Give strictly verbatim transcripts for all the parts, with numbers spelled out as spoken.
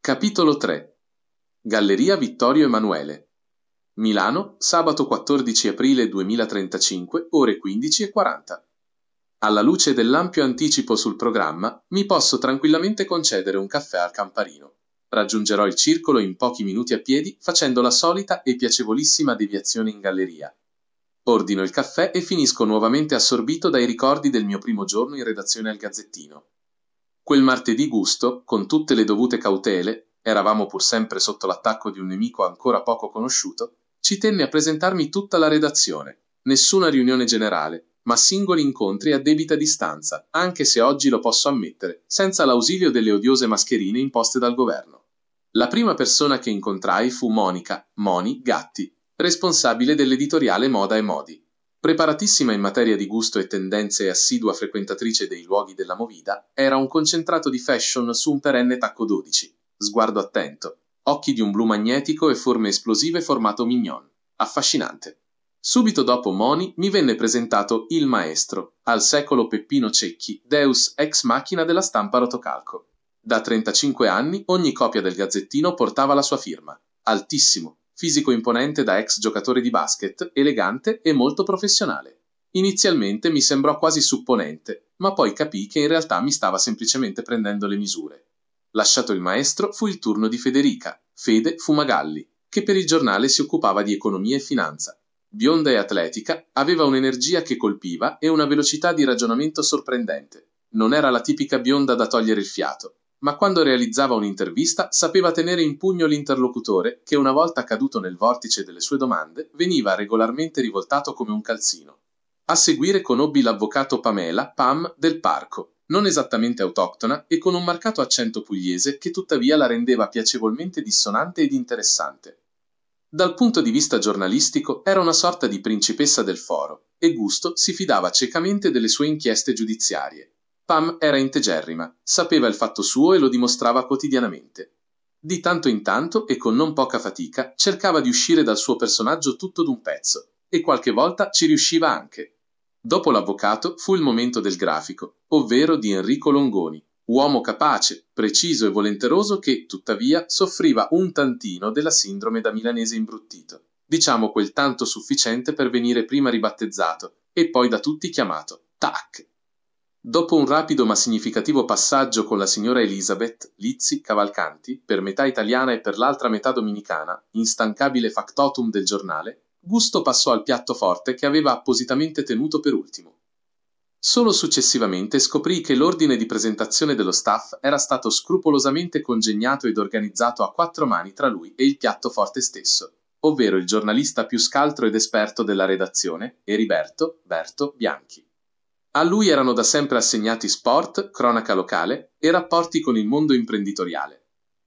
Capitolo tre. Galleria Vittorio Emanuele. Milano, sabato quattordici aprile duemilatrentacinque, ore quindici e quaranta. Alla luce dell'ampio anticipo sul programma, mi posso tranquillamente concedere un caffè al Camparino. Raggiungerò il circolo in pochi minuti a piedi, facendo la solita e piacevolissima deviazione in galleria. Ordino il caffè e finisco nuovamente assorbito dai ricordi del mio primo giorno in redazione al Gazzettino. Quel martedì Gusto, con tutte le dovute cautele, eravamo pur sempre sotto l'attacco di un nemico ancora poco conosciuto, ci tenne a presentarmi tutta la redazione. Nessuna riunione generale, ma singoli incontri a debita distanza, anche se oggi lo posso ammettere, senza l'ausilio delle odiose mascherine imposte dal governo. La prima persona che incontrai fu Monica, Moni, Gatti, responsabile dell'editoriale Moda e Modi. Preparatissima in materia di gusto e tendenze e assidua frequentatrice dei luoghi della movida, era un concentrato di fashion su un perenne tacco dodici, sguardo attento, occhi di un blu magnetico e forme esplosive formato mignon. Affascinante. Subito dopo Moni mi venne presentato il maestro, al secolo Peppino Cecchi, deus ex machina della stampa rotocalco. Da trentacinque anni ogni copia del Gazzettino portava la sua firma. Altissimo, fisico imponente da ex giocatore di basket, elegante e molto professionale. Inizialmente mi sembrò quasi supponente, ma poi capii che in realtà mi stava semplicemente prendendo le misure. Lasciato il maestro, fu il turno di Federica, Fede Fumagalli, che per il giornale si occupava di economia e finanza. Bionda e atletica, aveva un'energia che colpiva e una velocità di ragionamento sorprendente. Non era la tipica bionda da togliere il fiato, ma quando realizzava un'intervista sapeva tenere in pugno l'interlocutore che, una volta caduto nel vortice delle sue domande, veniva regolarmente rivoltato come un calzino. A seguire conobbi l'avvocato Pamela, Pam, del Parco, non esattamente autoctona e con un marcato accento pugliese che tuttavia la rendeva piacevolmente dissonante ed interessante. Dal punto di vista giornalistico era una sorta di principessa del foro, e Gusto si fidava ciecamente delle sue inchieste giudiziarie. Pam era integerrima, sapeva il fatto suo e lo dimostrava quotidianamente. Di tanto in tanto, e con non poca fatica, cercava di uscire dal suo personaggio tutto d'un pezzo, e qualche volta ci riusciva anche. Dopo l'avvocato fu il momento del grafico, ovvero di Enrico Longoni, uomo capace, preciso e volenteroso che, tuttavia, soffriva un tantino della sindrome da milanese imbruttito, diciamo quel tanto sufficiente per venire prima ribattezzato e poi da tutti chiamato Tac. Dopo un rapido ma significativo passaggio con la signora Elisabeth Lizzi Cavalcanti, per metà italiana e per l'altra metà dominicana, instancabile factotum del giornale, Gusto passò al piatto forte che aveva appositamente tenuto per ultimo. Solo successivamente scoprì che l'ordine di presentazione dello staff era stato scrupolosamente congegnato ed organizzato a quattro mani tra lui e il piatto forte stesso, ovvero il giornalista più scaltro ed esperto della redazione, Eriberto Berto Bianchi. A lui erano da sempre assegnati sport, cronaca locale e rapporti con il mondo imprenditoriale.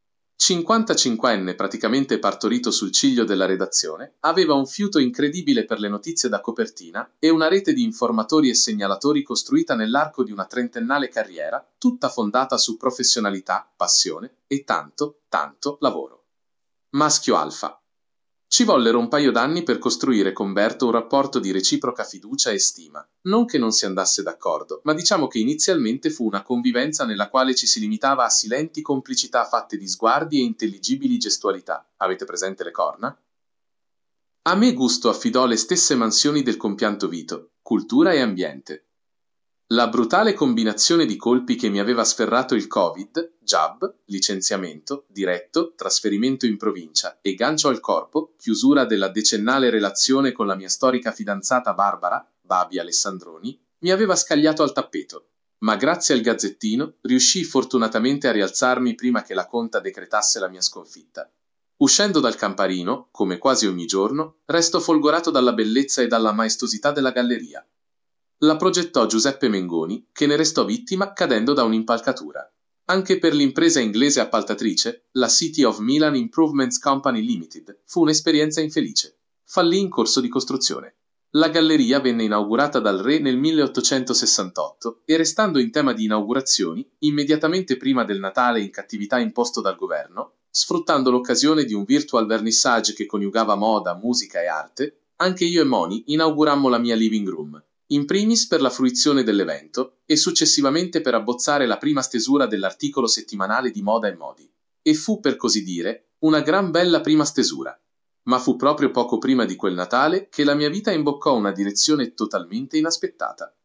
cinquantacinquenne praticamente partorito sul ciglio della redazione, aveva un fiuto incredibile per le notizie da copertina e una rete di informatori e segnalatori costruita nell'arco di una trentennale carriera, tutta fondata su professionalità, passione e tanto, tanto lavoro. Maschio alfa. Ci vollero un paio d'anni per costruire con Berto un rapporto di reciproca fiducia e stima. Non che non si andasse d'accordo, ma diciamo che inizialmente fu una convivenza nella quale ci si limitava a silenti complicità fatte di sguardi e intelligibili gestualità. Avete presente le corna? A me Gusto affidò le stesse mansioni del compianto Vito, cultura e ambiente. La brutale combinazione di colpi che mi aveva sferrato il Covid, jab, licenziamento, diretto, trasferimento in provincia e gancio al corpo, chiusura della decennale relazione con la mia storica fidanzata Barbara, Babi Alessandroni, mi aveva scagliato al tappeto. Ma grazie al Gazzettino riuscii fortunatamente a rialzarmi prima che la conta decretasse la mia sconfitta. Uscendo dal Camparino, come quasi ogni giorno, resto folgorato dalla bellezza e dalla maestosità della galleria. La progettò Giuseppe Mengoni, che ne restò vittima cadendo da un'impalcatura. Anche per l'impresa inglese appaltatrice, la City of Milan Improvements Company Limited, fu un'esperienza infelice. Fallì in corso di costruzione. La galleria venne inaugurata dal re nel milleottocentosessantotto e, restando in tema di inaugurazioni, immediatamente prima del Natale in cattività imposto dal governo, sfruttando l'occasione di un virtual vernissage che coniugava moda, musica e arte, anche io e Moni inaugurammo la mia living room. In primis per la fruizione dell'evento e successivamente per abbozzare la prima stesura dell'articolo settimanale di Moda e Modi. e fu, per così dire, una gran bella prima stesura. Ma fu proprio poco prima di quel Natale che la mia vita imboccò una direzione totalmente inaspettata.